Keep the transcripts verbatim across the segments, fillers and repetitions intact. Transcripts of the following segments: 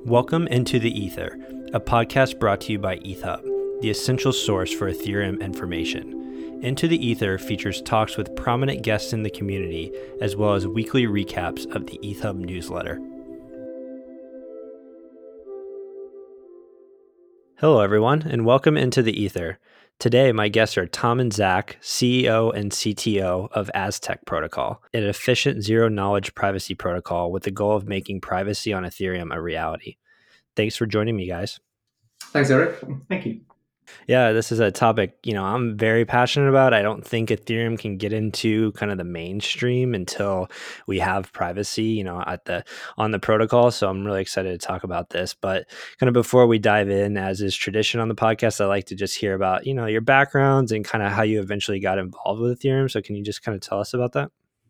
Welcome into the Ether, a podcast brought to you by ETHHub, the essential source for Ethereum information. Into the Ether features talks with prominent guests in the community, as well as weekly recaps of the ETHHub newsletter. Hello, everyone, and welcome into the Ether. Today, my guests are Tom and Zach, C E O and C T O of Aztec Protocol, an efficient zero-knowledge privacy protocol with the goal of making privacy on Ethereum a reality. Thanks for joining me, guys. Thanks, Eric. Thank you. Yeah, this is a topic, you know, I'm very passionate about. I don't think Ethereum can get into kind of the mainstream until we have privacy, you know, at the on the protocol. So I'm really excited to talk about this. But kind of before we dive in, as is tradition on the podcast, I like to just hear about, you know, your backgrounds and kind of how you eventually got involved with Ethereum. So can you just kind of tell us about that?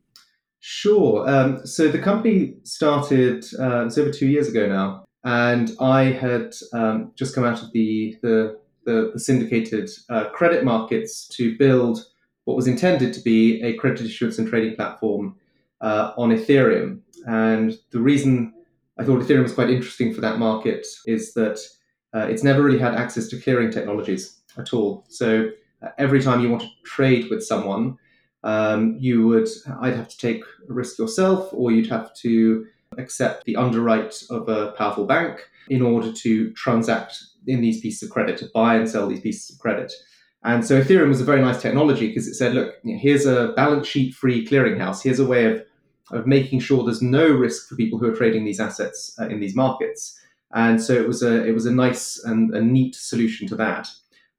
Sure. Um, so the company started uh, it's over two years ago now, and I had um, just come out of the the, the, the syndicated uh, credit markets to build what was intended to be a credit issuance and trading platform uh, on Ethereum. And the reason I thought Ethereum was quite interesting for that market is that uh, it's never really had access to clearing technologies at all. So uh, every time you want to trade with someone, Um, you would either have to take a risk yourself, or you'd have to accept the underwrite of a powerful bank in order to transact in these pieces of credit, to buy and sell these pieces of credit. And so Ethereum was a very nice technology because it said, look, you know, here's a balance sheet free clearinghouse. Here's a way of, of making sure there's no risk for people who are trading these assets uh, in these markets. And so it was a it was a nice and a neat solution to that.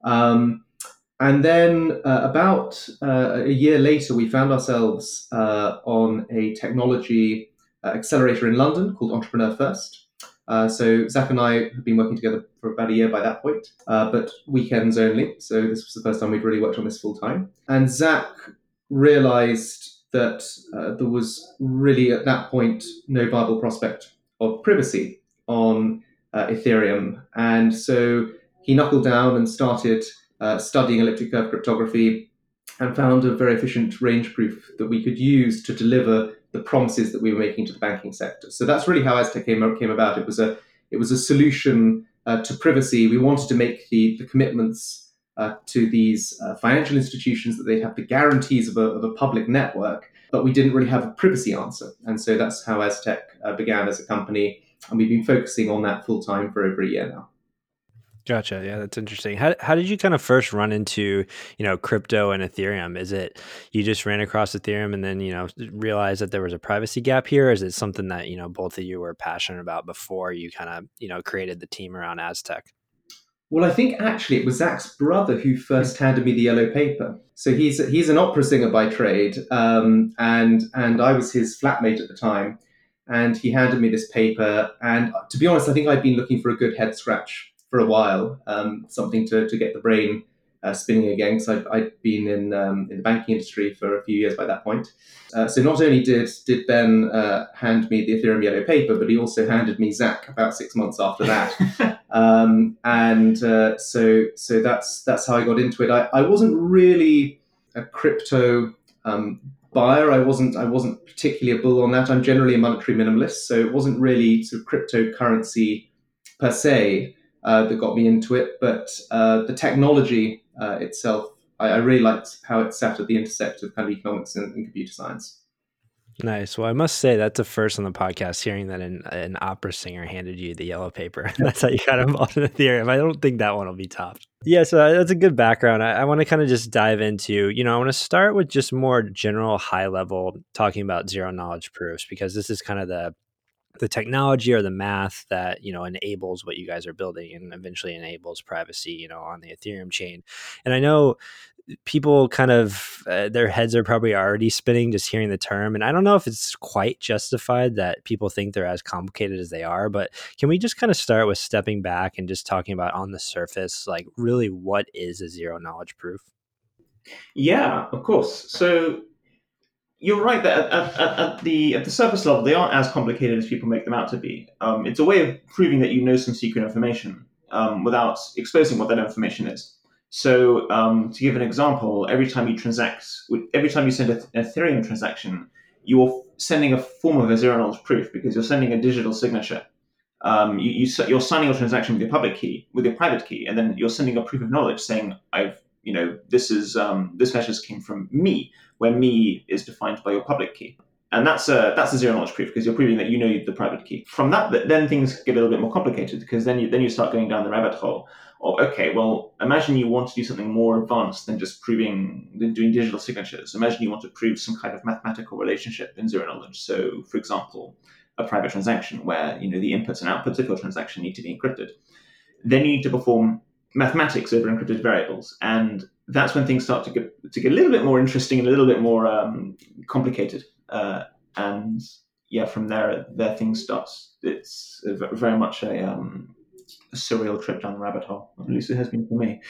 Um, And then uh, about uh, a year later, we found ourselves uh, on a technology uh, accelerator in London called Entrepreneur First. Uh, so Zach and I have been working together for about a year by that point, uh, but weekends only. So this was the first time we'd really worked on this full time. And Zach realized that uh, there was really at that point no viable prospect of privacy on uh, Ethereum. And so he knuckled down and started Uh, studying elliptic curve cryptography, and found a very efficient range proof that we could use to deliver the promises that we were making to the banking sector. So that's really how Aztec came, came about. It was a it was a solution uh, to privacy. We wanted to make the, the commitments uh, to these uh, financial institutions that they'd have the guarantees of a, of a public network, but we didn't really have a privacy answer. And so that's how Aztec uh, began as a company, and we've been focusing on that full time for over a year now. Gotcha. Yeah, that's interesting. How how did you kind of first run into, you know, crypto and Ethereum? Is it you just ran across Ethereum and then, you know, realized that there was a privacy gap here? Or is it something that, you know, both of you were passionate about before you kind of, you know, created the team around Aztec? Well, I think actually it was Zach's brother who first handed me the yellow paper. So he's he's an opera singer by trade, um, and and I was his flatmate at the time, and he handed me this paper. And to be honest, I think I'd been looking for a good head scratch for a while, um, something to, to get the brain uh, spinning again, because I'd, I'd been in um, in the banking industry for a few years by that point. Uh, so not only did did Ben uh, hand me the Ethereum yellow paper, but he also handed me Zach about six months after that. um, and uh, so so that's that's how I got into it. I, I wasn't really a crypto um, buyer. I wasn't I wasn't particularly a bull on that. I'm generally a monetary minimalist, so it wasn't really sort of cryptocurrency per se Uh, that got me into it, but uh, the technology uh, itself, I, I really liked how it sat at the intersect of kind of economics and, and computer science. Nice. Well, I must say that's the first on the podcast hearing that an, an opera singer handed you the yellow paper. That's how you got involved in Ethereum. I don't think that one will be topped. Yeah, so that's a good background. I, I want to kind of just dive into, you know, I want to start with just more general high level talking about zero knowledge proofs, because this is kind of the the technology or the math that, you know, enables what you guys are building and eventually enables privacy, you know, on the Ethereum chain. And I know people kind of, uh, their heads are probably already spinning just hearing the term. And I don't know if it's quite justified that people think they're as complicated as they are, but can we just kind of start with stepping back and just talking about on the surface, like really what is a zero knowledge proof? Yeah, of course. So you're right that at, at, at the at the surface level, they aren't as complicated as people make them out to be. Um, it's a way of proving that you know some secret information um, without exposing what that information is. So um, to give an example, every time you transact, every time you send an Ethereum transaction, you're sending a form of a zero knowledge proof because you're sending a digital signature. Um, you, you s- you're signing your transaction with your public key, with your private key, and then you're sending a proof of knowledge saying, "I've, you know, this is um, this message came from me," where "me" is defined by your public key, and that's a that's a zero knowledge proof because you're proving that you know the private key. From that, th- then things get a little bit more complicated because then you then you start going down the rabbit hole of, okay, well, imagine you want to do something more advanced than just proving than doing digital signatures. Imagine you want to prove some kind of mathematical relationship in zero knowledge. So, for example, a private transaction where you know the inputs and outputs of your transaction need to be encrypted. Then you need to perform mathematics over encrypted variables, and that's when things start to get to get a little bit more interesting and a little bit more um, complicated. Uh, and yeah, from there, there things start. It's very much a, um, a surreal trip down the rabbit hole. At least it has been for me.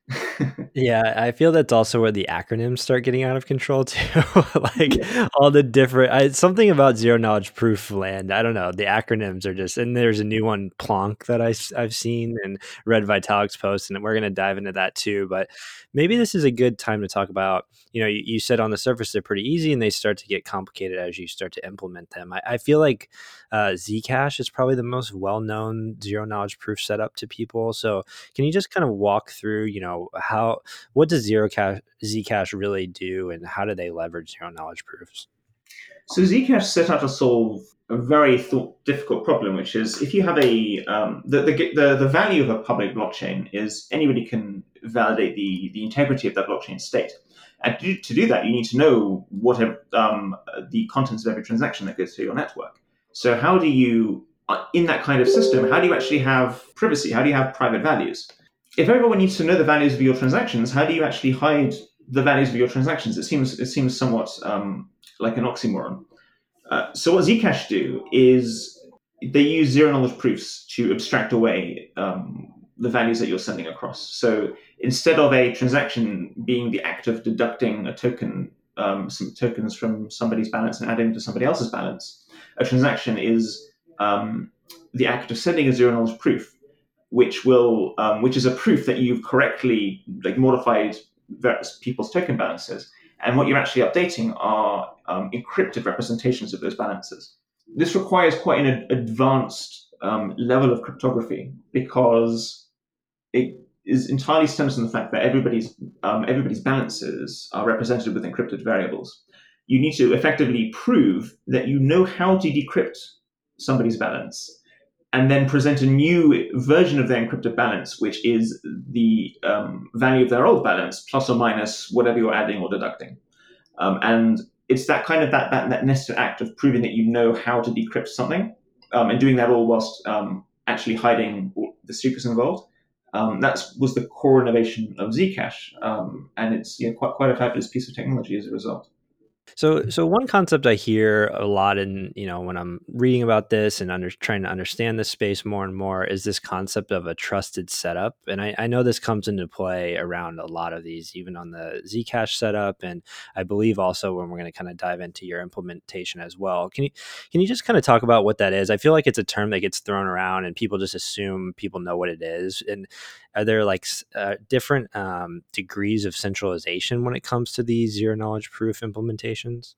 Yeah, I feel that's also where the acronyms start getting out of control too. Like Yeah. all the different I, something about zero knowledge proof land. I don't know. The acronyms are just, and there's a new one, Plonk, that I, have seen and read Vitalik's post, and we're going to dive into that too. But maybe this is a good time to talk about, you know, you, you said on the surface they're pretty easy and they start to get complicated as you start to implement them. I, I feel like uh, Zcash is probably the most well-known zero knowledge proof setup to people. So can you just kind of walk through, you know, how, what does zero cash Zcash really do, and how do they leverage zero knowledge proofs? So Zcash set out to solve a very thought, difficult problem, which is if you have a um, the, the the the value of a public blockchain is anybody can validate the the integrity of that blockchain state, and to do, to do that you need to know what um, the contents of every transaction that goes through your network. So how do you uh, in that kind of system, how do you actually have privacy? How do you have private values? If everyone needs to know the values of your transactions, how do you actually hide the values of your transactions? It seems it seems somewhat um, like an oxymoron. Uh, so what Zcash do is they use zero knowledge proofs to abstract away um, the values that you're sending across. So instead of a transaction being the act of deducting a token, um, some tokens from somebody's balance and adding to somebody else's balance, a transaction is um, the act of sending a zero knowledge proof, which will um, which is a proof that you've correctly like modified various people's token balances, and what you're actually updating are um, encrypted representations of those balances. This requires quite an advanced um, level of cryptography because it is entirely stems from the fact that everybody's um, everybody's balances are represented with encrypted variables. You need to effectively prove that you know how to decrypt somebody's balance and then present a new version of their encrypted balance, which is the um, value of their old balance plus or minus whatever you're adding or deducting. Um, and it's that kind of that, that that necessary act of proving that you know how to decrypt something, um, and doing that all whilst um, actually hiding the secrets involved. Um, that was the core innovation of Zcash, um, and it's yeah, quite quite a fabulous piece of technology as a result. So, so one concept I hear a lot in, you know, when I'm reading about this and under, trying to understand this space more and more is this concept of a trusted setup. And I, I know this comes into play around a lot of these, even on the Zcash setup. And I believe also when we're going to kind of dive into your implementation as well. Can you, can you just kind of talk about what that is? I feel like it's a term that gets thrown around and people just assume people know what it is. And are there like uh, different um, degrees of centralization when it comes to these zero knowledge proof implementations?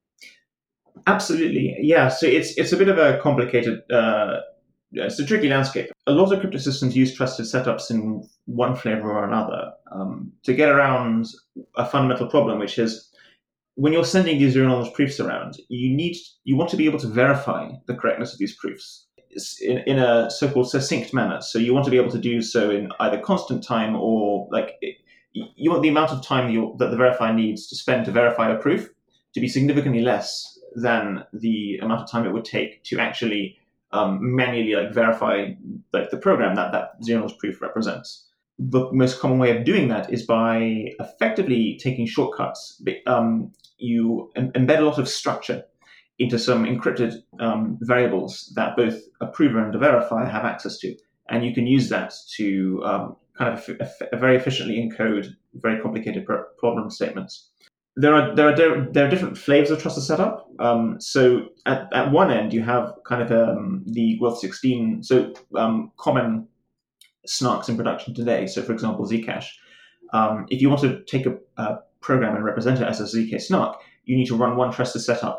Absolutely, yeah. So it's it's a bit of a complicated, uh, it's a tricky landscape. A lot of crypto systems use trusted setups in one flavor or another um, to get around a fundamental problem, which is when you're sending these zero knowledge proofs around, you need you want to be able to verify the correctness of these proofs in, in a so-called succinct manner. So you want to be able to do so in either constant time or like it, you want the amount of time you, that the verifier needs to spend to verify a proof to be significantly less than the amount of time it would take to actually um, manually like verify like the program that that zero knowledge proof represents. The most common way of doing that is by effectively taking shortcuts. Um, you em- embed a lot of structure into some encrypted um, variables that both a prover and a verifier have access to. And you can use that to um, kind of eff- eff- very efficiently encode very complicated pro- problem statements. There are there are there are different flavors of trusted setup. Um, so at, at one end you have kind of um, the Wealth sixteen, so um, common snarks in production today. So for example, Zcash. Um, if you want to take a, a program and represent it as a Z K snark, you need to run one trusted setup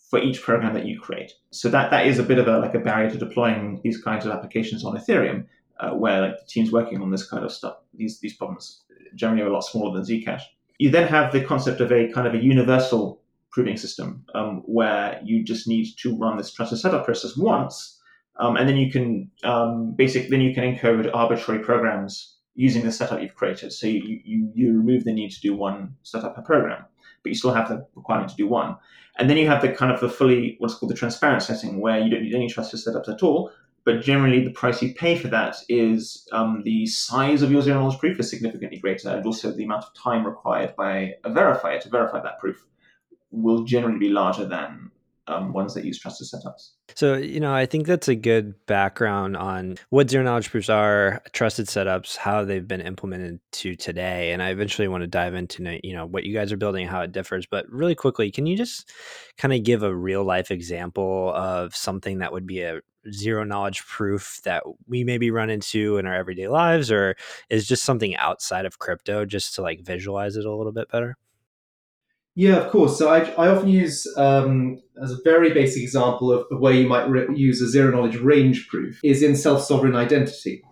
for each program that you create. So that that is a bit of a like a barrier to deploying these kinds of applications on Ethereum, uh, where like the teams working on this kind of stuff, these these problems generally are a lot smaller than Zcash. You then have the concept of a kind of a universal proving system, um, where you just need to run this trusted setup process once, um, and then you can um, basically then you can encode arbitrary programs using the setup you've created. So you, you you remove the need to do one setup per program, but you still have the requirement to do one. And then you have the kind of the fully what's called the transparent setting, where you don't need any trusted setups at all. But generally, the price you pay for that is um, the size of your zero knowledge proof is significantly greater, and also the amount of time required by a verifier to verify that proof will generally be larger than um, ones that use trusted setups. So, you know, I think that's a good background on what zero knowledge proofs are, trusted setups, how they've been implemented to today. And I eventually want to dive into, you know, what you guys are building, how it differs. But really quickly, can you just kind of give a real life example of something that would be a zero knowledge proof that we maybe run into in our everyday lives, or is just something outside of crypto, just to like visualize it a little bit better? Yeah, of course. So I, I often use, um, as a very basic example of, of where you might re- use a zero knowledge range proof, is in self-sovereign identity.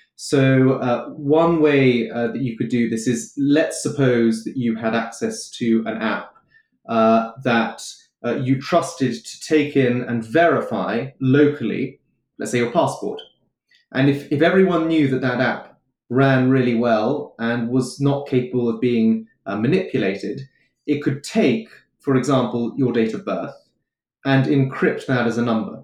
So uh, one way uh, that you could do this is, let's suppose that you had access to an app uh, that uh, you trusted to take in and verify locally, let's say your passport. And if, if everyone knew that that app ran really well and was not capable of being uh, manipulated, it could take, for example, your date of birth and encrypt that as a number.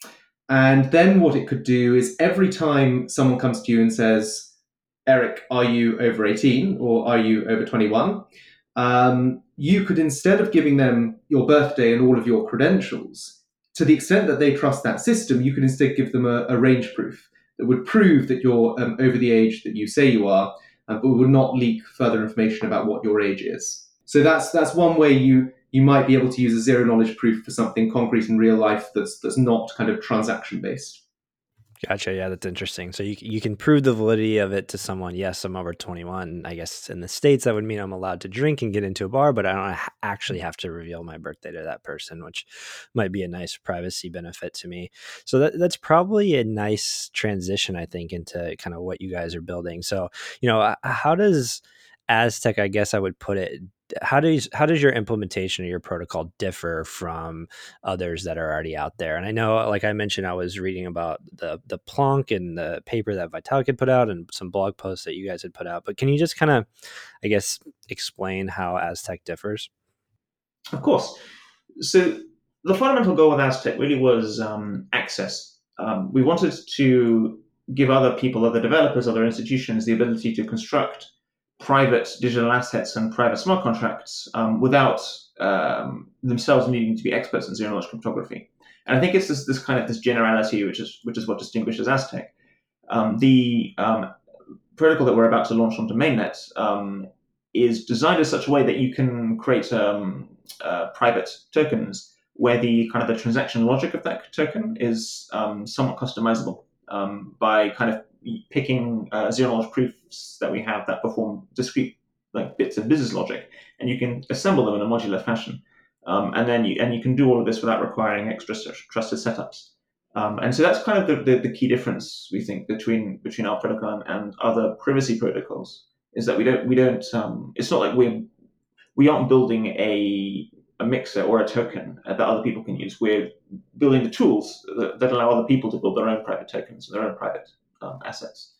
And then what it could do is, every time someone comes to you and says, Eric, are you over eighteen or are you over twenty-one? Um, you could, instead of giving them your birthday and all of your credentials, to the extent that they trust that system, you could instead give them a, a range proof that would prove that you're um, over the age that you say you are, uh, but would not leak further information about what your age is. So that's that's one way you you might be able to use a zero knowledge proof for something concrete in real life that's that's not kind of transaction based. Gotcha. Yeah, that's interesting. So you you can prove the validity of it to someone. Yes, I'm over twenty-one. I guess in the States, that would mean I'm allowed to drink and get into a bar, but I don't ha- actually have to reveal my birthday to that person, which might be a nice privacy benefit to me. So that, that's probably a nice transition, I think, into kind of what you guys are building. So, you know, uh, how does Aztec, I guess I would put it, how does how does your implementation of your protocol differ from others that are already out there? And I know, like I mentioned, I was reading about the the Plonk and the paper that Vitalik had put out and some blog posts that you guys had put out. But can you just kind of, I guess, explain how Aztec differs? Of course. So the fundamental goal with Aztec really was um, access. Um, we wanted to give other people, other developers, other institutions the ability to construct private digital assets and private smart contracts um, without um, themselves needing to be experts in zero knowledge cryptography. And I think it's this, this kind of this generality, which is which is what distinguishes Aztec. Um, the um, protocol that we're about to launch onto mainnet um, is designed in such a way that you can create um, uh, private tokens where the kind of the transaction logic of that token is um, somewhat customizable um, by kind of picking uh, zero knowledge proofs that we have that perform discrete like bits of business logic, and you can assemble them in a modular fashion. Um, and then you and you can do all of this without requiring extra trusted setups. Um, and so that's kind of the, the, the key difference, we think, between between our protocol and other privacy protocols, is that we don't we don't um, it's not like we we aren't building a a mixer or a token that other people can use. We're building the tools that, that allow other people to build their own private tokens, their own private um, assets.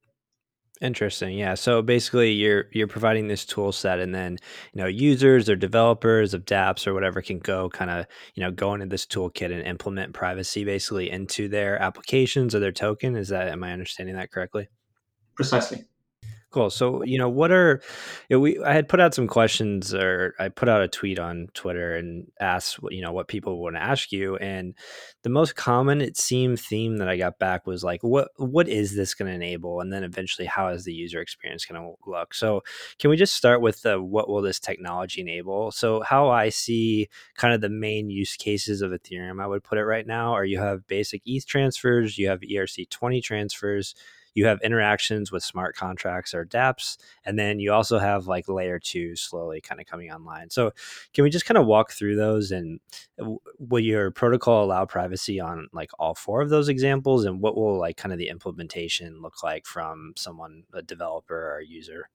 Interesting. Yeah. So basically you're you're providing this tool set, and then, you know, users or developers of dApps or whatever can go kind of, you know, go into this toolkit and implement privacy basically into their applications or their token. Is that, am I understanding that correctly? Precisely. Cool. So, you know, what are, you know, we, I had put out some questions, or I put out a tweet on Twitter and asked, what, you know, what people want to ask you. And the most common, it seemed, theme that I got back was like, what, what is this going to enable? And then eventually, how is the user experience going to look? So can we just start with the, what will this technology enable? So how I see kind of the main use cases of Ethereum, I would put it right now, are you have basic E T H transfers, you have E R C twenty transfers, you have interactions with smart contracts or dApps, and then you also have like layer two slowly kind of coming online. So can we just kind of walk through those, and w- will your protocol allow privacy on like all four of those examples, and what will like kind of the implementation look like from someone, a developer or a user?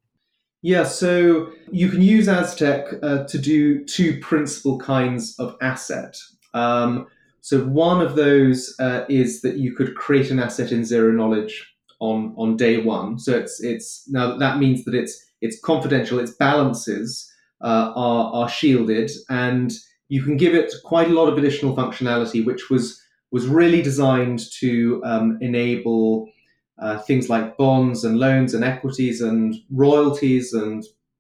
Yeah, so you can use Aztec uh, to do two principal kinds of asset. Um, so one of those uh, is that you could create an asset in zero knowledge on on day one. So it's it's now that means that it's it's confidential. Its balances uh, are are shielded, and you can give it quite a lot of additional functionality, which was was really designed to um, enable uh, things like bonds and loans and equities and royalties and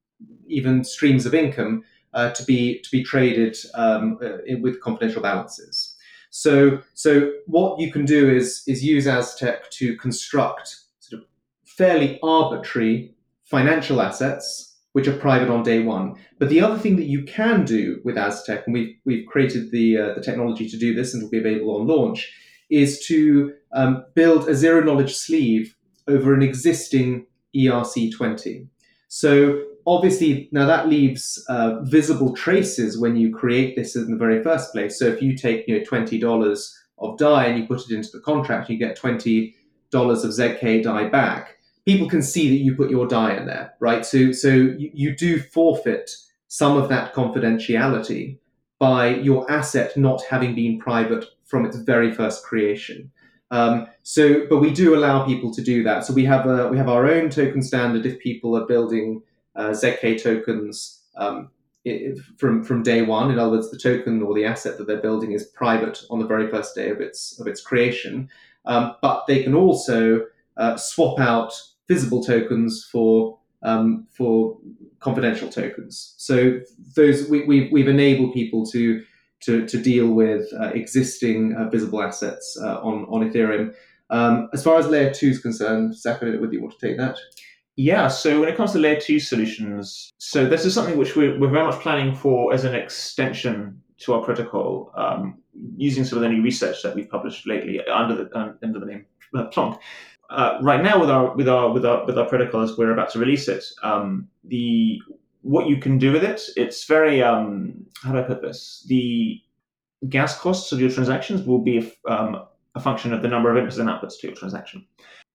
even streams of income uh, to be to be traded um, uh, with confidential balances. So so what you can do is is use Aztec to construct sort of fairly arbitrary financial assets which are private on day one. But the other thing that you can do with Aztec, and we've we've created the uh, the technology to do this, and it will be available on launch, is to um, build a zero knowledge sleeve over an existing E R C twenty. So obviously now that leaves uh, visible traces when you create this in the very first place. So if you take you know twenty dollars of D A I and you put it into the contract, you get twenty dollars of Z K D A I back. People can see that you put your D A I in there, right? So so you, you do forfeit some of that confidentiality by your asset not having been private from its very first creation. Um, so, but we do allow people to do that. So we have a we have our own token standard if people are building uh, Z K tokens um, it, from from day one. In other words, the token or the asset that they're building is private on the very first day of its of its creation. Um, but they can also uh, swap out visible tokens for um, for confidential tokens. So those we, we we've enabled people to to, to deal with uh, existing uh, visible assets uh, on on Ethereum. Um, as far as layer two is concerned, Zach, I don't know whether you want to take that. Yeah, so when it comes to layer two solutions, so this is something which we're, we're very much planning for as an extension to our protocol, um, using some of the new research that we've published lately under the uh, under the name uh, Plonk. Uh, right now, with our with our with our with our protocol, as we're about to release it, um, the what you can do with it, it's very um, how do I put this? The gas costs of your transactions will be a, um, a function of the number of inputs and outputs to your transaction.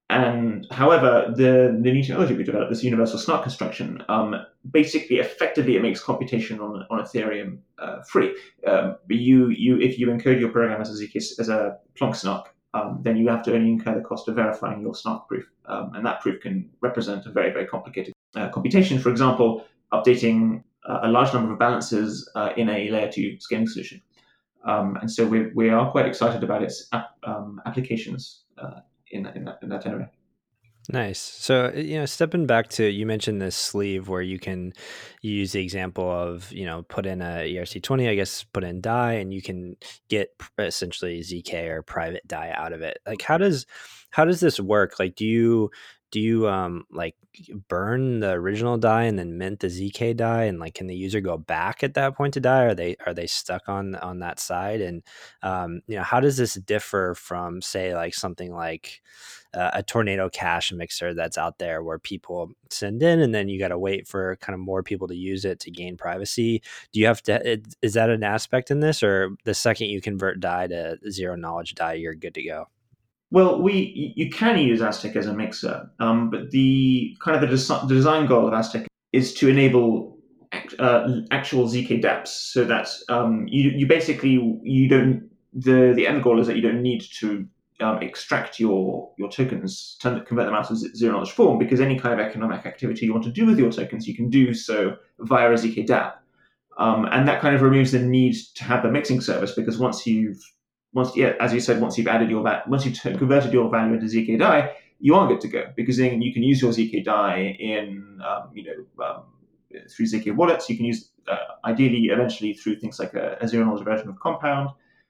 And however, the, the new technology we developed, this universal smart construction, um, basically, effectively, it makes computation on, on Ethereum uh, free. Um, but you, you, if you encode your program as a Z K, as a Plonk snark, um, then you have to only incur the cost of verifying your snark proof, um, and that proof can represent a very, very complicated uh, computation. For example, updating uh, a large number of balances uh, in a layer two scaling solution. Um, and so we we are quite excited about its ap- um, applications. Uh, in in that, in that area. Nice. So, you know, stepping back to, you mentioned this sleeve where you can use the example of, you know, put in a E R C twenty, I guess, put in D A I, and you can get essentially Z K or private D A I out of it. Like, how does, how does this work? Like, do you, do you, um, like burn the original D A I and then mint the Z K D A I? And like, can the user go back at that point to D A I? Are they, are they stuck on, on that side? And, um, you know, how does this differ from, say, like something like, Uh, a Tornado Cash mixer that's out there where people send in and then you got to wait for kind of more people to use it to gain privacy? Do you have to, it, is that an aspect in this, or the second you convert D A I to zero knowledge D A I, you're good to go? Well, we you can use Aztec as a mixer, um, but the kind of the, des- the design goal of Aztec is to enable act, uh, actual Z K dApps, so that um, you you basically you don't the the end goal is that you don't need to um, extract your your tokens, turn, convert them out of zero knowledge form, because any kind of economic activity you want to do with your tokens, you can do so via a Z K dApp. Um, and that kind of removes the need to have the mixing service, because once you've once yeah, as you said, once you've added your va- once you've t- converted your value into Z K D A I, you are good to go, because then you can use your Z K D A I in um, you know um, through Z K wallets. You can use uh, ideally eventually through things like a, a zero knowledge version of Compound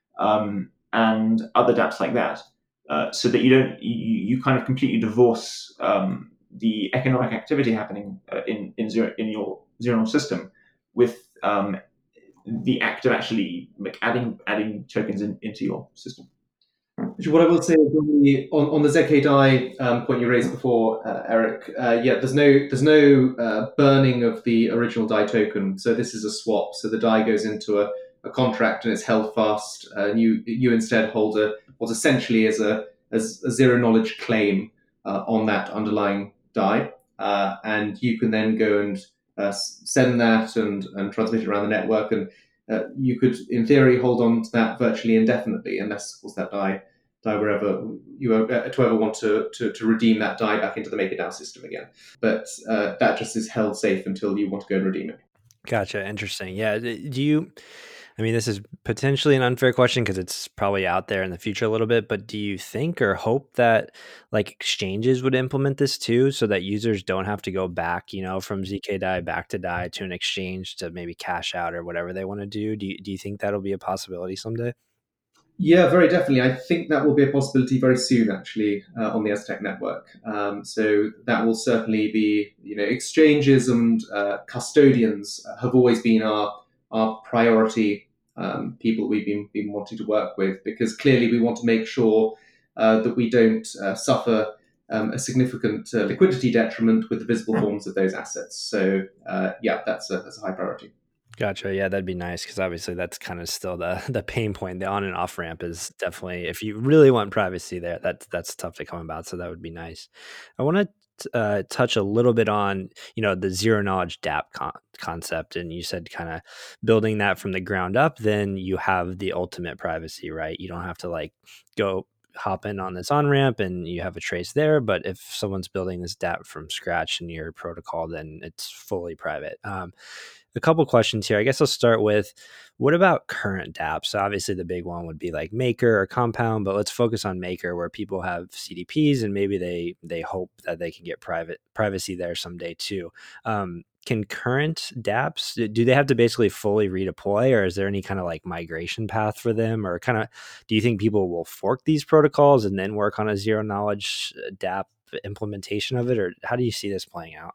um, and other dApps like that, uh, so that you don't you, you kind of completely divorce um, the economic activity happening uh, in in zero in your zero knowledge system with um, the act of actually like adding adding tokens in, into your system. What I will say is on the, on, on the Z K D I um, point you raised before, uh, Eric, uh, yeah, there's no there's no uh, burning of the original D A I token. So this is a swap. So the D A I goes into a, a contract and it's held fast. Uh, and you you instead hold a what essentially is a, as a zero knowledge claim uh, on that underlying D A I, uh, and you can then go and uh, send that and and transmit it around the network, and uh, you could, in theory, hold on to that virtually indefinitely, unless, of course, that D A I die wherever you uh, to ever want to, to, to redeem that D A I back into the MakerDAO system again. But uh, that just is held safe until you want to go and redeem it. Gotcha. Interesting. Yeah. Do you, I mean, this is potentially an unfair question because it's probably out there in the future a little bit, but do you think or hope that like exchanges would implement this too so that users don't have to go back, you know, from Z K D I back to D A I to an exchange to maybe cash out or whatever they want to do? Do you, do you think that'll be a possibility someday? Yeah, very definitely. I think that will be a possibility very soon, actually, uh, on the Aztec network. Um, so that will certainly be, you know, exchanges and uh, custodians have always been our our priority um, people we've been been wanting to work with, because clearly we want to make sure uh, that we don't uh, suffer um, a significant uh, liquidity detriment with the visible forms of those assets. So uh, yeah, that's a that's a high priority. Gotcha. Yeah, that'd be nice because obviously that's kind of still the the pain point. The on and off ramp is definitely, if you really want privacy there, that's that's tough to come about. So that would be nice. I want to uh, touch a little bit on, you know, the zero knowledge dApp con- concept, and you said kind of building that from the ground up. Then you have the ultimate privacy, right? You don't have to like go hop in on this on ramp and you have a trace there. But if someone's building this dApp from scratch in your protocol, then it's fully private. Um, a couple questions here. I guess I'll start with, what about current dApps? So obviously the big one would be like Maker or Compound, but let's focus on Maker, where people have C D Ps and maybe they they hope that they can get private privacy there someday too. Um, can current dApps, do they have to basically fully redeploy, or is there any kind of like migration path for them, or kind of, do you think people will fork these protocols and then work on a zero knowledge dApp implementation of it, or how do you see this playing out?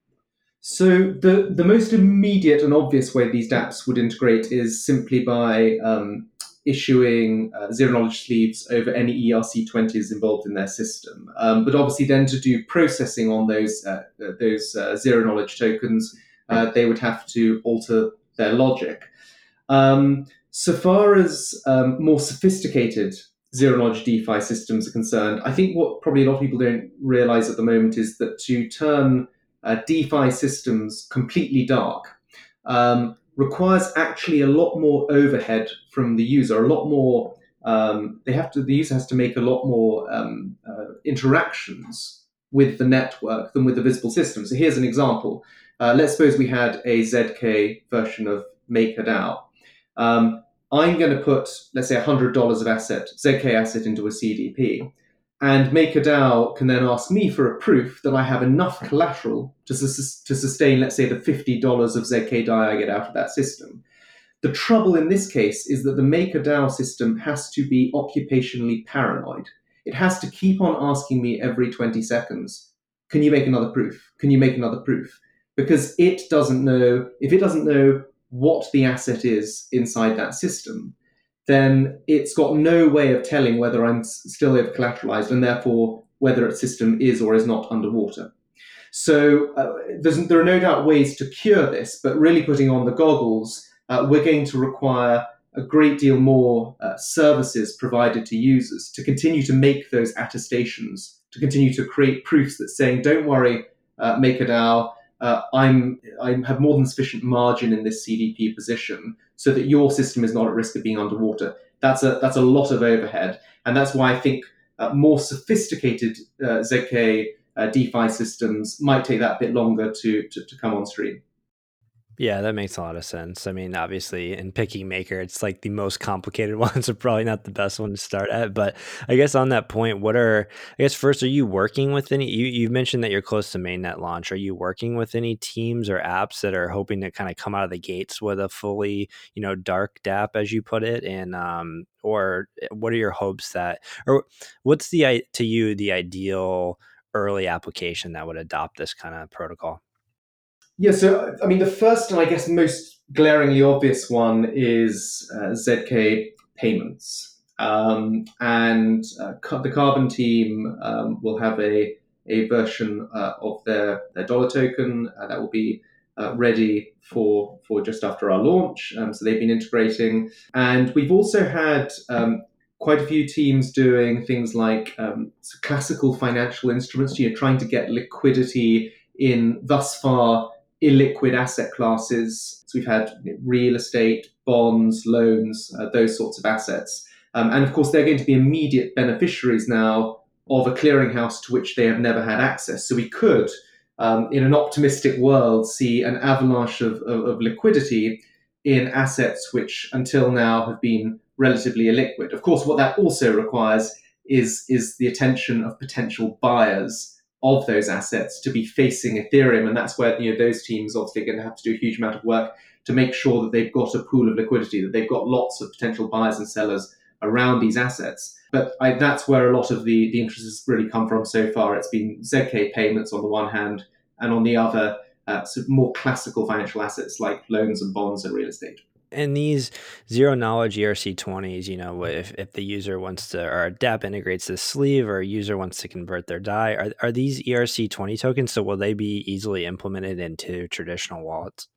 So the, the most immediate and obvious way these dApps would integrate is simply by um, issuing uh, zero knowledge sleeves over any E R C twenties involved in their system. Um, but obviously, then to do processing on those uh, those uh, zero knowledge tokens, uh, they would have to alter their logic. Um, so far as um, more sophisticated zero knowledge DeFi systems are concerned, I think what probably a lot of people don't realize at the moment is that to turn uh, DeFi systems completely dark um, requires actually a lot more overhead from the user, a lot more. Um, they have to. The user has to make a lot more um, uh, interactions with the network than with the visible system. So here's an example. Uh, let's suppose we had a Z K version of MakerDAO. Um, I'm going to put, let's say, one hundred dollars of asset, Z K asset, into a C D P. And MakerDAO can then ask me for a proof that I have enough collateral to, sus- to sustain, let's say, the fifty dollars of Z K D A I I get out of that system. The trouble in this case is that the MakerDAO system has to be occupationally paranoid. It has to keep on asking me every twenty seconds, can you make another proof? Can you make another proof? Because it doesn't know, if it doesn't know what the asset is inside that system, then it's got no way of telling whether I'm still over collateralized and therefore whether its system is or is not underwater. So uh, there are no doubt ways to cure this, but really putting on the goggles, uh, we're going to require a great deal more uh, services provided to users to continue to make those attestations, to continue to create proofs that saying, don't worry, uh, MakerDAO, uh, I'm I have more than sufficient margin in this C D P position so that your system is not at risk of being underwater. That's a that's a lot of overhead, and that's why I think uh, more sophisticated uh, Z K uh, DeFi systems might take that a bit longer to, to to come on stream. Yeah, that makes a lot of sense. I mean, obviously, in picking Maker, it's like the most complicated one, so probably not the best one to start at. But I guess on that point, what are, I guess first, are you working with any, you, you mentioned that you're close to mainnet launch. Are you working with any teams or apps that are hoping to kind of come out of the gates with a fully, you know, dark dApp, as you put it? And, um, or what are your hopes that, or what's the, i- to you, the ideal early application that would adopt this kind of protocol? Yeah, so I mean, the first and I guess most glaringly obvious one is uh, Z K payments. Um, and uh, the Carbon team um, will have a, a version uh, of their, their dollar token uh, that will be uh, ready for, for just after our launch. Um, so they've been integrating. And we've also had um, quite a few teams doing things like um, classical financial instruments, you know, trying to get liquidity in thus far illiquid asset classes. So we've had real estate, bonds, loans, uh, those sorts of assets. Um, and of course, they're going to be immediate beneficiaries now of a clearinghouse to which they have never had access. So we could, um, in an optimistic world, see an avalanche of, of, of liquidity in assets which until now have been relatively illiquid. Of course, what that also requires is, is the attention of potential buyers of those assets to be facing Ethereum. And that's where, you know, those teams obviously are going to have to do a huge amount of work to make sure that they've got a pool of liquidity, that they've got lots of potential buyers and sellers around these assets. But I, that's where a lot of the, the interest has really come from so far. It's been Z K payments on the one hand, and on the other, uh, sort of more classical financial assets like loans and bonds and real estate. And these zero knowledge E R C twenties, you know, if, if the user wants to, or a dApp integrates this sleeve, or a user wants to convert their D A I, are, are these E R C twenty tokens? So will they be easily implemented into traditional wallets?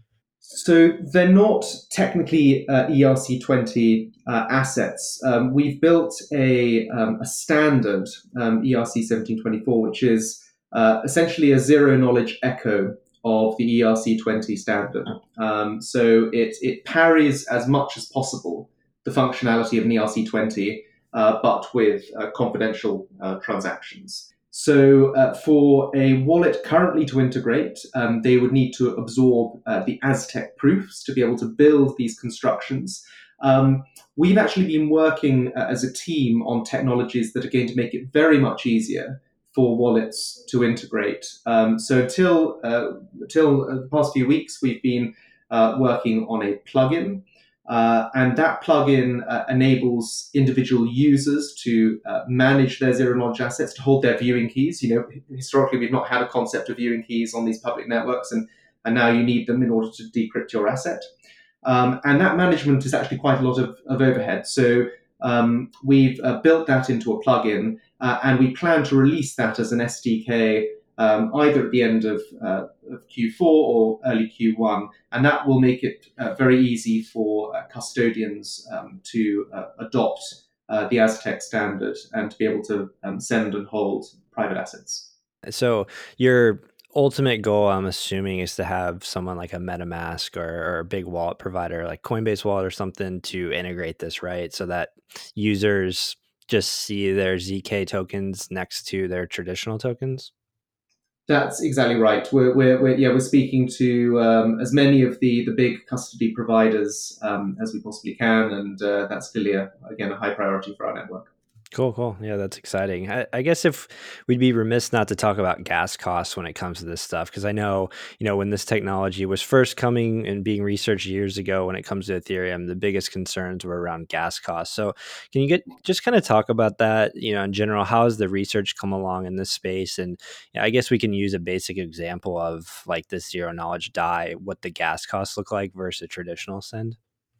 So they're not technically uh, E R C twenty uh, assets. Um, we've built a, um, a standard um, E R C seventeen twenty-four, which is uh, essentially a zero knowledge echo of the E R C twenty standard. Um, so it, it parries as much as possible the functionality of an E R C twenty, uh, but with uh, confidential uh, transactions. So uh, for a wallet currently to integrate, um, they would need to absorb uh, the Aztec proofs to be able to build these constructions. Um, we've actually been working uh, as a team on technologies that are going to make it very much easier for wallets to integrate. Um, so until, uh, until the past few weeks, we've been uh, working on a plugin. Uh, and that plugin uh, enables individual users to uh, manage their zero knowledge assets, to hold their viewing keys. You know, historically, we've not had a concept of viewing keys on these public networks, and, and now you need them in order to decrypt your asset. Um, and that management is actually quite a lot of, of overhead. So um, we've uh, built that into a plugin, uh, and we plan to release that as an S D K um, either at the end of, uh, of Q four or early Q one. And that will make it uh, very easy for uh, custodians um, to uh, adopt uh, the Aztec standard and to be able to um, send and hold private assets. So your ultimate goal, I'm assuming, is to have someone like a MetaMask or, or a big wallet provider like Coinbase Wallet or something to integrate this, right? So that users just see their Z K tokens next to their traditional tokens? That's exactly right. We're, we're, we're yeah we're speaking to um, as many of the, the big custody providers um, as we possibly can, and uh, that's clearly a, again a high priority for our network. Cool, cool. Yeah, that's exciting. I, I guess if we'd be remiss not to talk about gas costs when it comes to this stuff, because I know, you know, when this technology was first coming and being researched years ago, when it comes to Ethereum, the biggest concerns were around gas costs. So can you get just kind of talk about that, you know, in general? How has the research come along in this space? And you know, I guess we can use a basic example of like this zero knowledge D A I, what the gas costs look like versus a traditional send.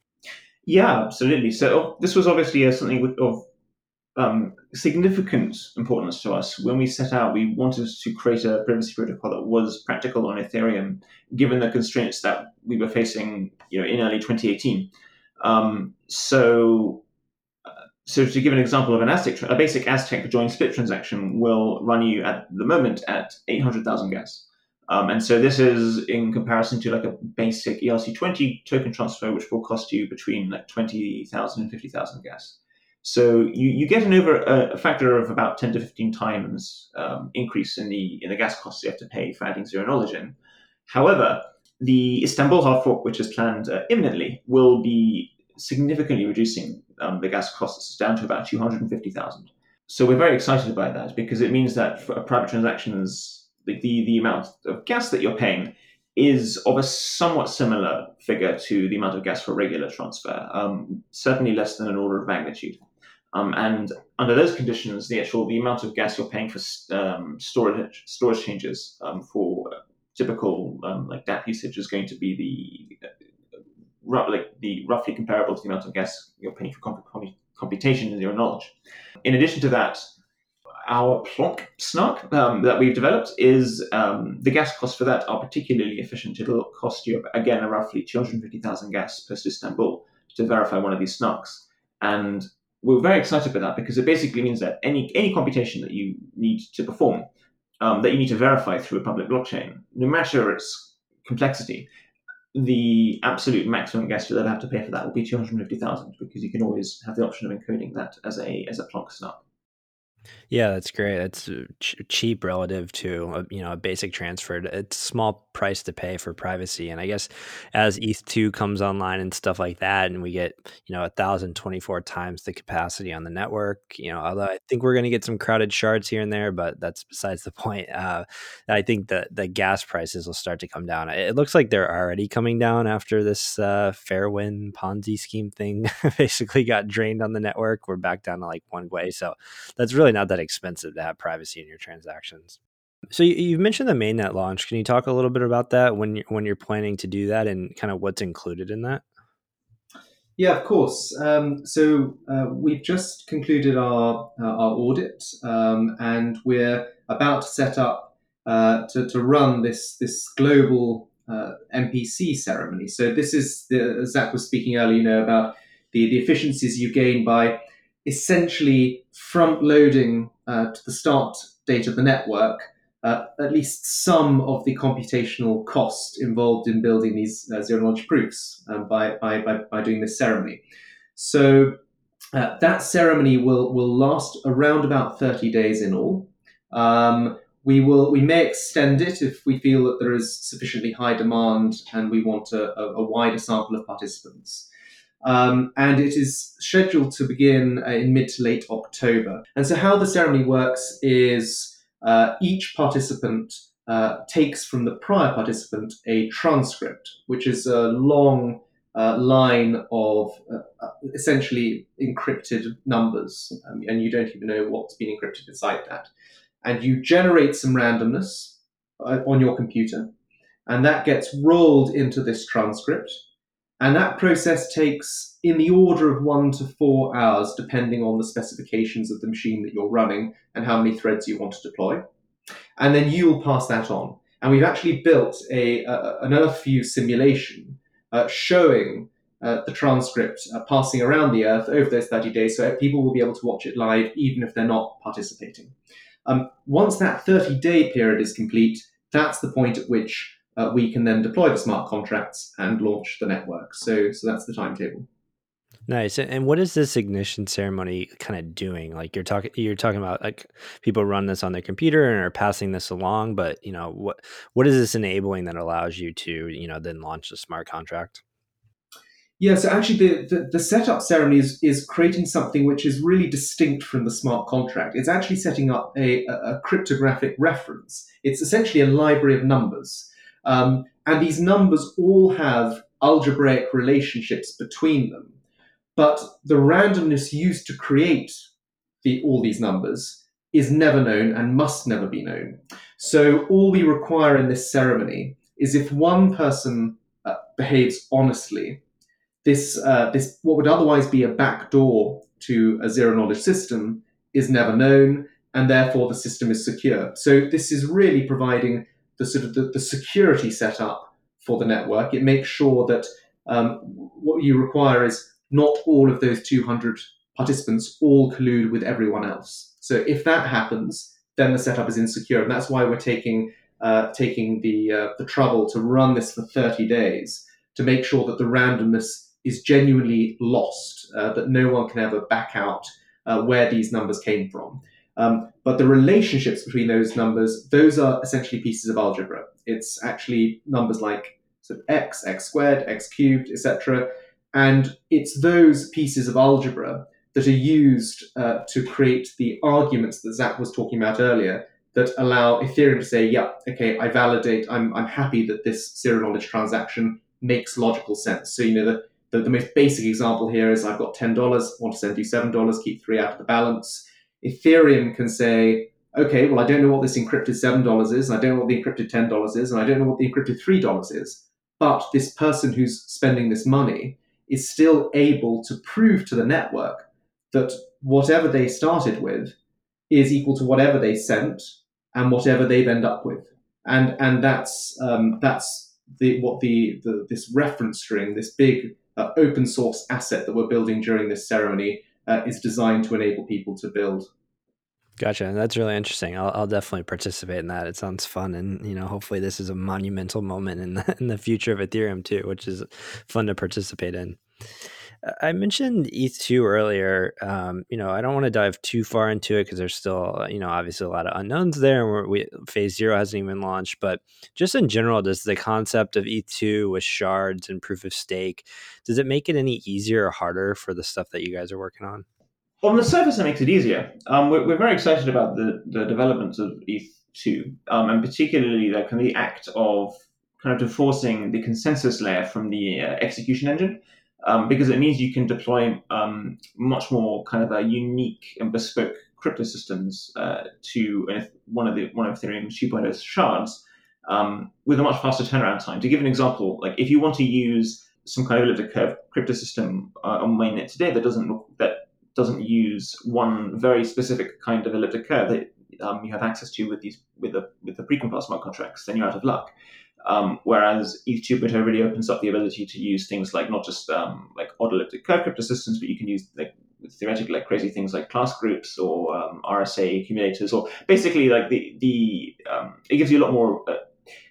Yeah, absolutely. So this was obviously a, something with, of Um, significant importance to us. When we set out, we wanted to create a privacy protocol that was practical on Ethereum, given the constraints that we were facing, you know, in early twenty eighteen. Um, so, uh, so to give an example of an Aztec, a basic Aztec join split transaction will run you at the moment at eight hundred thousand gas. Um, and so this is in comparison to like a basic E R C twenty token transfer, which will cost you between like twenty thousand and fifty thousand gas. So you, you get an over a factor of about ten to fifteen times um, increase in the in the gas costs you have to pay for adding zero knowledge in. However, the Istanbul hard fork, which is planned uh, imminently, will be significantly reducing um, the gas costs down to about two hundred fifty thousand. So we're very excited by that because it means that for private transactions, the, the, the amount of gas that you're paying is of a somewhat similar figure to the amount of gas for regular transfer, um, certainly less than an order of magnitude. Um, and under those conditions, the actual the amount of gas you're paying for um, storage storage changes um, for typical um, like D A P usage is going to be the uh, like the roughly comparable to the amount of gas you're paying for comp- computation and zero knowledge. In addition to that, our Plonk snark um, that we've developed is um, the gas costs for that are particularly efficient. It'll cost you, again, roughly two hundred fifty thousand gas per Istanbul to verify one of these snarks. And we're very excited about that because it basically means that any any computation that you need to perform, um, that you need to verify through a public blockchain, no matter its complexity, the absolute maximum gas you'll ever have to pay for that will be two hundred fifty thousand, because you can always have the option of encoding that as a as a Plonk snark. Yeah, that's great. It's uh, ch- cheap relative to a, you know a basic transfer. It's a small price to pay for privacy, and I guess as E T H two comes online and stuff like that, and we get you know a thousand twenty four times the capacity on the network. You know, although I think we're going to get some crowded shards here and there, but that's besides the point. Uh, I think that the gas prices will start to come down. It looks like they're already coming down after this uh, Fairwind Ponzi scheme thing basically got drained on the network. We're back down to like one way, so that's really not that expensive to have privacy in your transactions. So you, you've mentioned the mainnet launch. Can you talk a little bit about that when you're, when you're planning to do that and kind of what's included in that? Yeah, of course. Um, so uh, we've just concluded our uh, our audit, um, and we're about to set up uh, to to run this this global uh, M P C ceremony. So this is the, Zach was speaking earlier, you know, about the the efficiencies you gain by essentially front loading uh, to the start date of the network uh, at least some of the computational cost involved in building these uh, zero knowledge proofs um, by, by, by, by doing this ceremony. So uh, that ceremony will, will last around about thirty days in all. Um, we will we may extend it if we feel that there is sufficiently high demand and we want a, a, a wider sample of participants. Um, and it is scheduled to begin uh, in mid to late October. And so how the ceremony works is uh, each participant uh, takes from the prior participant a transcript, which is a long uh, line of uh, essentially encrypted numbers, um, and you don't even know what's been encrypted inside that. And you generate some randomness uh, on your computer, and that gets rolled into this transcript. And that process takes in the order of one to four hours, depending on the specifications of the machine that you're running and how many threads you want to deploy. And then you will pass that on. And we've actually built a, a an Earthview simulation uh, showing uh, the transcript uh, passing around the Earth over those thirty days, so people will be able to watch it live even if they're not participating. Um, once that thirty-day period is complete, that's the point at which Uh, we can then deploy the smart contracts and launch the network. So, so that's the timetable. Nice. And what is this ignition ceremony kind of doing? Like you're talking, you're talking about like people run this on their computer and are passing this along, but you know what? What is this enabling that allows you to, you know, then launch the smart contract? Yeah, so actually the, the, the setup ceremony is, is creating something which is really distinct from the smart contract. It's actually setting up a, a cryptographic reference. It's essentially a library of numbers. Um, and these numbers all have algebraic relationships between them. But the randomness used to create the, all these numbers is never known and must never be known. So all we require in this ceremony is if one person uh, behaves honestly, this, uh, this what would otherwise be a backdoor to a zero-knowledge system is never known, and therefore the system is secure. So this is really providing the sort of the, the security setup for the network. It makes sure that um, what you require is not all of those two hundred participants all collude with everyone else. So if that happens, then the setup is insecure, and that's why we're taking uh, taking the uh, the trouble to run this for thirty days to make sure that the randomness is genuinely lost, uh, that no one can ever back out uh, where these numbers came from. Um, but the relationships between those numbers, those are essentially pieces of algebra. It's actually numbers like sort of x, x squared, x cubed, et cetera. And it's those pieces of algebra that are used uh, to create the arguments that Zach was talking about earlier that allow Ethereum to say, yeah, okay, I validate, I'm, I'm happy that this zero-knowledge transaction makes logical sense. So, you know, the, the, the most basic example here is I've got ten dollars, I want to send you seven dollars, keep three out of the balance. Ethereum can say, okay, well, I don't know what this encrypted seven dollars is, and I don't know what the encrypted ten dollars is, and I don't know what the encrypted three dollars is. But this person who's spending this money is still able to prove to the network that whatever they started with is equal to whatever they sent and whatever they've end up with. And and that's um, that's the what the, the this reference string, this big uh, open source asset that we're building during this ceremony uh, is designed to enable people to build. Gotcha. That's really interesting. I'll, I'll definitely participate in that. It sounds fun, and you know, hopefully, this is a monumental moment in the in the future of Ethereum too, which is fun to participate in. I mentioned E T H two earlier. Um, you know, I don't want to dive too far into it because there's still, you know, obviously a lot of unknowns there. And we're, we phase zero hasn't even launched, but just in general, does the concept of E T H two with shards and proof of stake, does it make it any easier or harder for the stuff that you guys are working on? On the surface, it makes it easier. Um, we're, we're very excited about the, the development of E T H two, um, and particularly the, kind of the act of kind of divorcing the consensus layer from the uh, execution engine, um, because it means you can deploy um, much more kind of a unique and bespoke crypto systems uh, to one of the one of Ethereum two point oh's shards um, with a much faster turnaround time. To give an example, like if you want to use some kind of elliptic curve crypto system uh, on mainnet today that doesn't that doesn't use one very specific kind of elliptic curve that um, you have access to with these with the with the pre-compiled smart contracts, then you're out of luck. Um, whereas E T H two point oh really opens up the ability to use things like not just um, like odd elliptic curve crypto systems, but you can use like theoretically like crazy things like class groups or um, R S A accumulators, or basically like the the um, it gives you a lot more uh,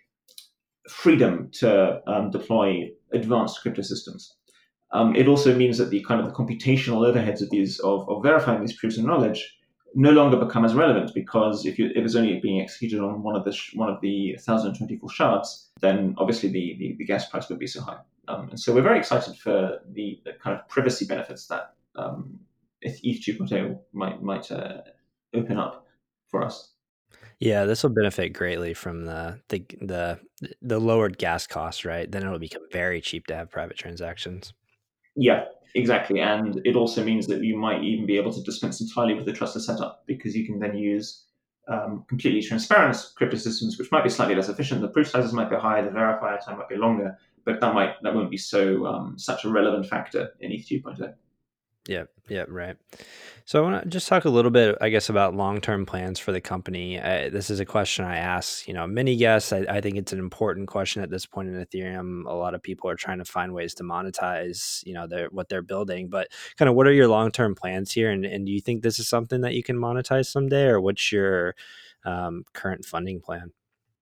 freedom to um, deploy advanced crypto systems. Um, it also means that the kind of the computational overheads of these of, of verifying these proofs of knowledge no longer become as relevant, because if you if it's only being executed on one of the sh- one of the one thousand twenty-four shards, then obviously the, the, the gas price would be so high. Um, and so we're very excited for the, the kind of privacy benefits that um, E T H two point oh might might uh, open up for us. Yeah, this will benefit greatly from the the the the lowered gas costs, right? Then it'll become very cheap to have private transactions. Yeah, exactly. And it also means that you might even be able to dispense entirely with the trustless setup, because you can then use um, completely transparent crypto systems, which might be slightly less efficient. The proof sizes might be higher, the verifier time might be longer, but that might that won't be so um, such a relevant factor in E T H two point oh. Yeah, yeah, right. So I want to just talk a little bit, I guess, about long-term plans for the company. Uh, this is a question I ask, you know, many guests. I, I think it's an important question at this point in Ethereum. A lot of people are trying to find ways to monetize, you know, their what they're building. But kind of, what are your long-term plans here? And and do you think this is something that you can monetize someday, or what's your um, current funding plan?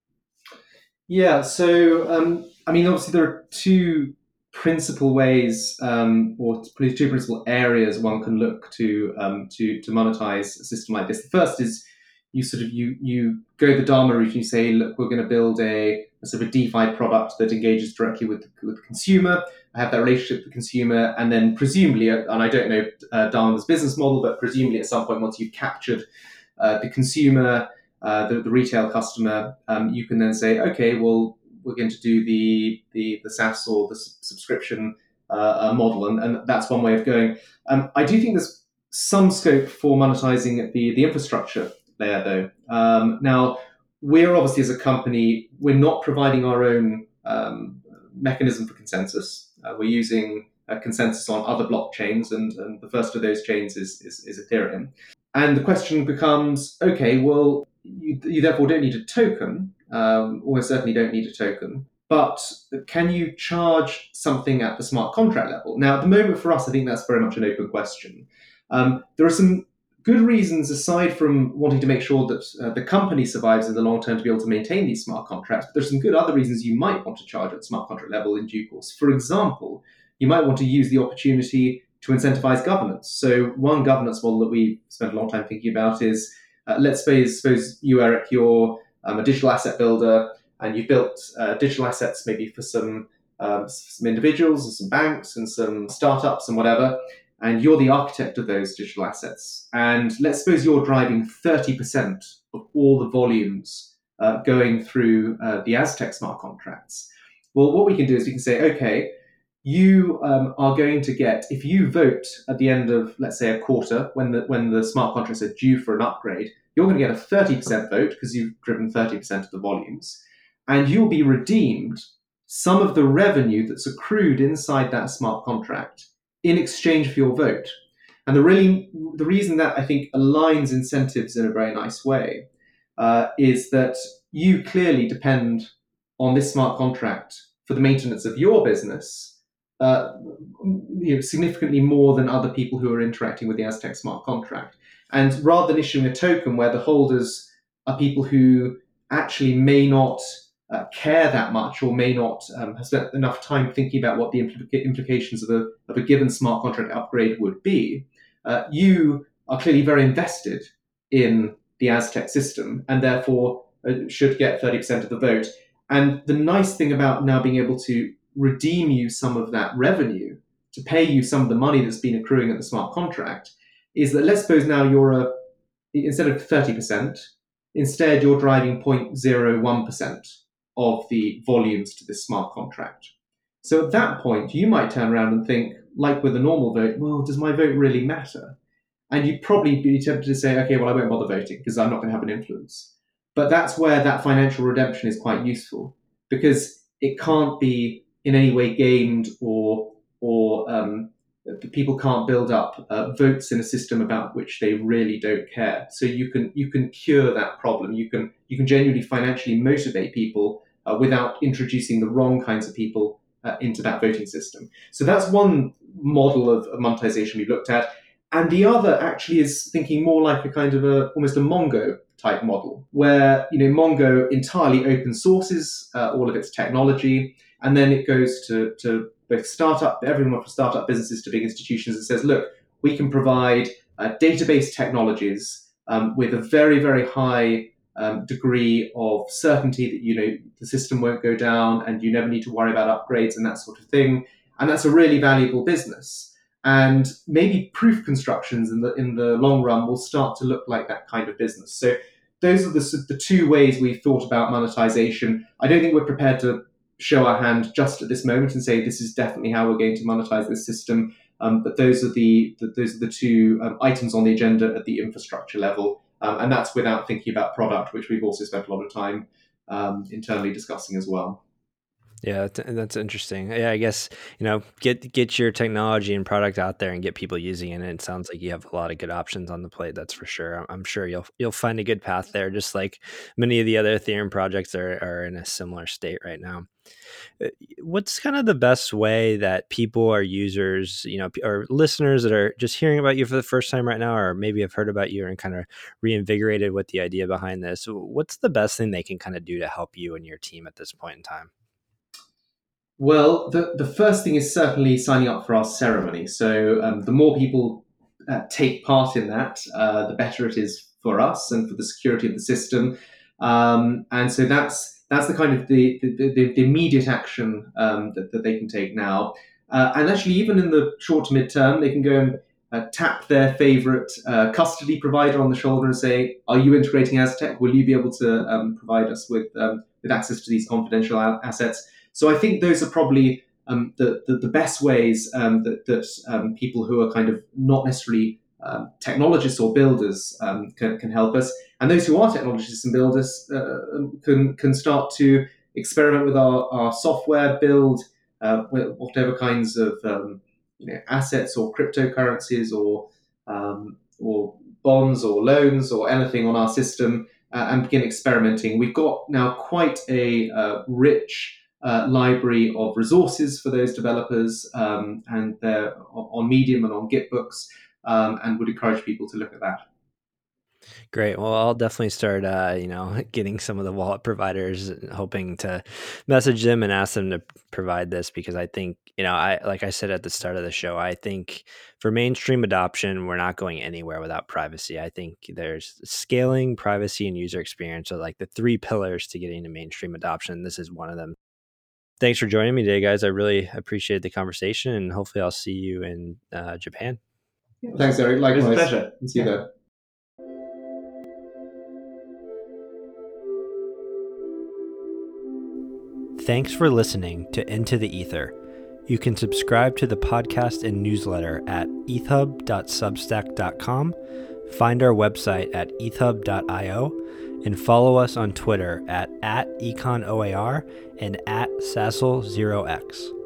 Yeah, so um, I mean, obviously there are two principal ways, um, or two principal areas one can look to um, to to monetize a system like this. The first is you sort of you you go the Dharma route and you say, look, we're going to build a, a sort of a DeFi product that engages directly with the, with the consumer. I have that relationship with the consumer, and then presumably, and I don't know uh, Dharma's business model, but presumably at some point once you've captured uh, the consumer. Uh, the, the retail customer, um, you can then say, okay, well, we're going to do the the, the SaaS or the s- subscription uh, uh, model, and, and that's one way of going. Um, I do think there's some scope for monetizing the, the infrastructure layer, though. Um, now, we're obviously, as a company, we're not providing our own um, mechanism for consensus. Uh, we're using uh, consensus on other blockchains, and, and the first of those chains is, is, is Ethereum. And the question becomes, okay, well, you, you therefore don't need a token, um, almost certainly don't need a token, but can you charge something at the smart contract level? Now, at the moment for us, I think that's very much an open question. Um, there are some good reasons, aside from wanting to make sure that uh, the company survives in the long term, to be able to maintain these smart contracts, but there's some good other reasons you might want to charge at the smart contract level in due course. For example, you might want to use the opportunity to incentivize governance. So one governance model that we spent a long time thinking about is, uh, let's suppose, suppose you, Eric, you're um, a digital asset builder, and you've built uh, digital assets maybe for some um, some individuals and some banks and some startups and whatever, and you're the architect of those digital assets. And let's suppose you're driving thirty percent of all the volumes uh, going through uh, the Aztec smart contracts. Well, what we can do is we can say, okay, you um, are going to get, if you vote at the end of, let's say, a quarter, when the when the smart contracts are due for an upgrade, you're going to get a thirty percent vote because you've driven thirty percent of the volumes, and you'll be redeemed some of the revenue that's accrued inside that smart contract in exchange for your vote. And the really the reason that I think aligns incentives in a very nice way uh, is that you clearly depend on this smart contract for the maintenance of your business, uh, you know, significantly more than other people who are interacting with the Aztec smart contract. And rather than issuing a token where the holders are people who actually may not uh, care that much or may not um, have spent enough time thinking about what the implica- implications of a, of a given smart contract upgrade would be, uh, you are clearly very invested in the Aztec system and therefore uh, should get thirty percent of the vote. And the nice thing about now being able to redeem you some of that revenue to pay you some of the money that's been accruing at the smart contract is that let's suppose now you're a, instead of thirty percent, instead you're driving zero point zero one percent of the volumes to this smart contract. So at that point, you might turn around and think, like with a normal vote, well, does my vote really matter? And you'd probably be tempted to say, okay, well, I won't bother voting because I'm not going to have an influence. But that's where that financial redemption is quite useful, because it can't be in any way gamed or or um, people can't build up uh, votes in a system about which they really don't care. So you can you can cure that problem. You can you can genuinely financially motivate people uh, without introducing the wrong kinds of people uh, into that voting system. So that's one model of, of monetization we've looked at. And the other actually is thinking more like a kind of a almost a Mongo type model, where you know Mongo entirely open sources uh, all of its technology, and then it goes to, to both startup, everyone from startup businesses to big institutions, and says, look, we can provide uh, database technologies um, with a very, very high um, degree of certainty that you know the system won't go down and you never need to worry about upgrades and that sort of thing. And that's a really valuable business. And maybe proof constructions in the in the long run will start to look like that kind of business. So those are the, the two ways we've thought about monetization. I don't think we're prepared to show our hand just at this moment and say this is definitely how we're going to monetize this system. Um, but those are the, the those are the two um, items on the agenda at the infrastructure level, um, and that's without thinking about product, which we've also spent a lot of time um, internally discussing as well. Yeah, that's interesting. Yeah, I guess, you know, get get your technology and product out there and get people using it. And it sounds like you have a lot of good options on the plate. That's for sure. I'm sure you'll you'll find a good path there, just like many of the other Ethereum projects are, are in a similar state right now. What's kind of the best way that people or users, you know, or listeners that are just hearing about you for the first time right now, or maybe have heard about you and kind of reinvigorated with the idea behind this? What's the best thing they can kind of do to help you and your team at this point in time? Well, the, the first thing is certainly signing up for our ceremony. So um, the more people uh, take part in that, uh, the better it is for us and for the security of the system. Um, and so that's that's the kind of the, the, the, the immediate action um, that, that they can take now. Uh, and actually, even in the short to mid-term, they can go and uh, tap their favorite uh, custody provider on the shoulder and say, are you integrating Aztec? Will you be able to um, provide us with, um, with access to these confidential a- assets? So I think those are probably um, the, the the best ways um, that that um, people who are kind of not necessarily um, technologists or builders um, can, can help us, and those who are technologists and builders uh, can can start to experiment with our, our software, build uh, whatever kinds of um, you know assets or cryptocurrencies or um, or bonds or loans or anything on our system, uh, and begin experimenting. We've got now quite a uh, rich Uh, library of resources for those developers, um, and they're on Medium and on Gitbooks, um, and would encourage people to look at that. Great. Well, I'll definitely start, uh, you know, getting some of the wallet providers, hoping to message them and ask them to provide this, because I think, you know, I like I said at the start of the show, I think for mainstream adoption, we're not going anywhere without privacy. I think there's scaling, privacy, and user experience are like the three pillars to getting to mainstream adoption. This is one of them. Thanks for joining me today, guys. I really appreciate the conversation, and hopefully I'll see you in uh, Japan. Yeah, thanks, Eric. Likewise. It was a pleasure. See you Yeah. there. Thanks for listening to Into the Ether. You can subscribe to the podcast and newsletter at e t h u b dot substack dot com, find our website at e t h u b dot i o, and follow us on Twitter at, at econoar and at sassel zero x.